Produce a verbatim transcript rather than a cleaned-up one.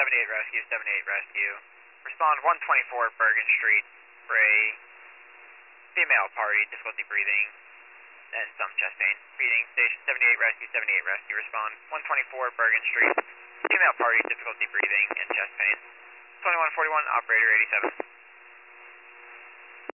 seventy-eight Rescue, seventy-eight Rescue. Respond one twenty-four Bergen Street for a female party, difficulty breathing, and some chest pain. Reading station seventy-eight Rescue, seventy-eight Rescue. Respond one twenty-four Bergen Street, female party, difficulty breathing, and chest pain. twenty-one forty-one, operator eighty-seven.